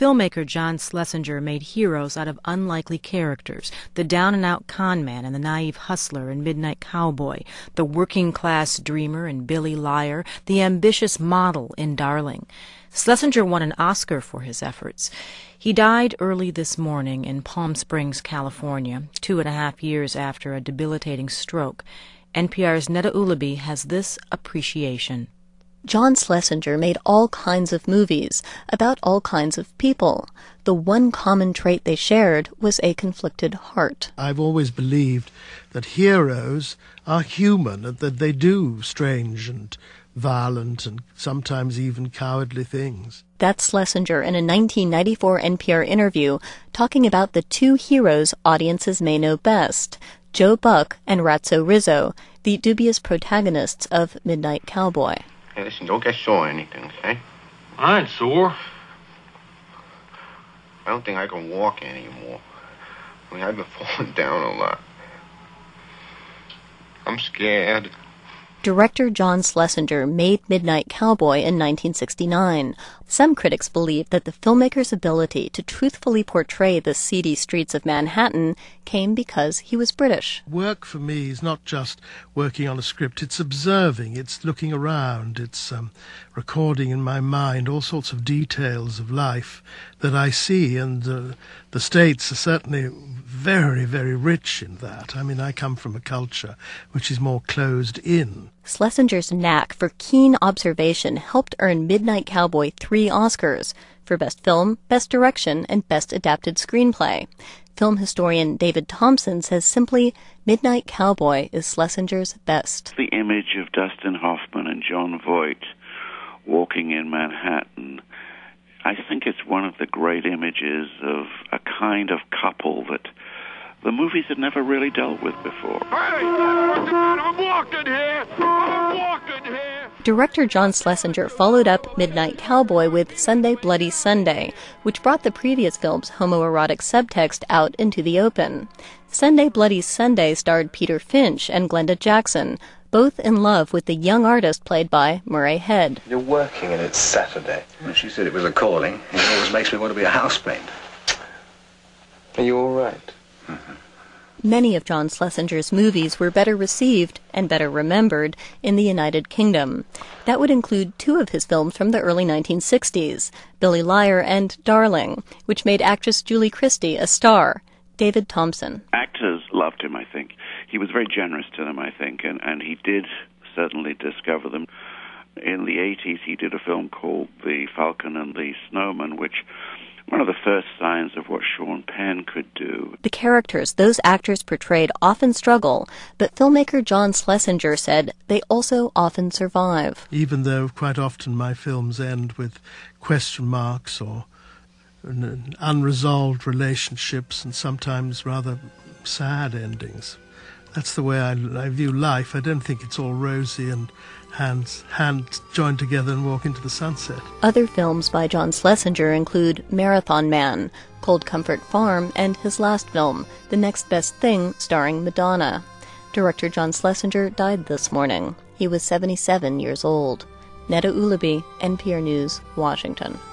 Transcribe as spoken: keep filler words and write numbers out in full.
filmmaker John Schlesinger made heroes out of unlikely characters, the down-and-out con man and the naive hustler in Midnight Cowboy, the working-class dreamer in Billy Liar, the ambitious model in Darling. Schlesinger won an Oscar for his efforts. He died early this morning in Palm Springs, California, two and a half years after a debilitating stroke. N P R's Neda Ulaby has this appreciation. John Schlesinger made all kinds of movies about all kinds of people. The one common trait they shared was a conflicted heart. I've always believed that heroes are human, and that they do strange and violent and sometimes even cowardly things. That's Schlesinger in a nineteen ninety-four N P R interview talking about the two heroes audiences may know best, Joe Buck and Ratso Rizzo, the dubious protagonists of Midnight Cowboy. Hey, listen, don't get sore or anything, okay? I ain't sore. I don't think I can walk anymore. I mean, I've been falling down a lot. I'm scared. Director John Schlesinger made Midnight Cowboy in nineteen sixty-nine. Some critics believe that the filmmaker's ability to truthfully portray the seedy streets of Manhattan came because he was British. Work for me is not just working on a script, it's observing, it's looking around, it's um, recording in my mind all sorts of details of life that I see, and uh, the States are certainly very, very rich in that. I mean, I come from a culture which is more closed in. Schlesinger's knack for keen observation helped earn Midnight Cowboy three Oscars for Best Film, Best Direction, and Best Adapted Screenplay. Film historian David Thompson says simply, Midnight Cowboy is Schlesinger's best. The image of Dustin Hoffman and Jon Voight walking in Manhattan, I think it's one of the great images of a kind of couple that the movies had never really dealt with before. Hey, I'm walking here! I'm walking here! Director John Schlesinger followed up Midnight Cowboy with Sunday Bloody Sunday, which brought the previous film's homoerotic subtext out into the open. Sunday Bloody Sunday starred Peter Finch and Glenda Jackson, both in love with the young artist played by Murray Head. You're working and it's Saturday. Well, she said it was a calling. It always makes me want to be a housemaid. Are you all right? Mm-hmm. Many of John Schlesinger's movies were better received and better remembered in the United Kingdom. That would include two of his films from the early nineteen sixties, Billy Liar and Darling, which made actress Julie Christie a star. David Thompson. Actors loved him, I think. He was very generous to them, I think, and, and he did certainly discover them. In the eighties, he did a film called The Falcon and the Snowman, which one of the first signs of what Sean Penn could do. The characters those actors portrayed often struggle, but filmmaker John Schlesinger said they also often survive. Even though quite often my films end with question marks or unresolved relationships and sometimes rather sad endings. That's the way I, I view life. I don't think it's all rosy and hands hands joined together and walk into the sunset. Other films by John Schlesinger include Marathon Man, Cold Comfort Farm, and his last film, The Next Best Thing, starring Madonna. Director John Schlesinger died this morning. He was seventy-seven years old. Neda Ulaby, N P R News, Washington.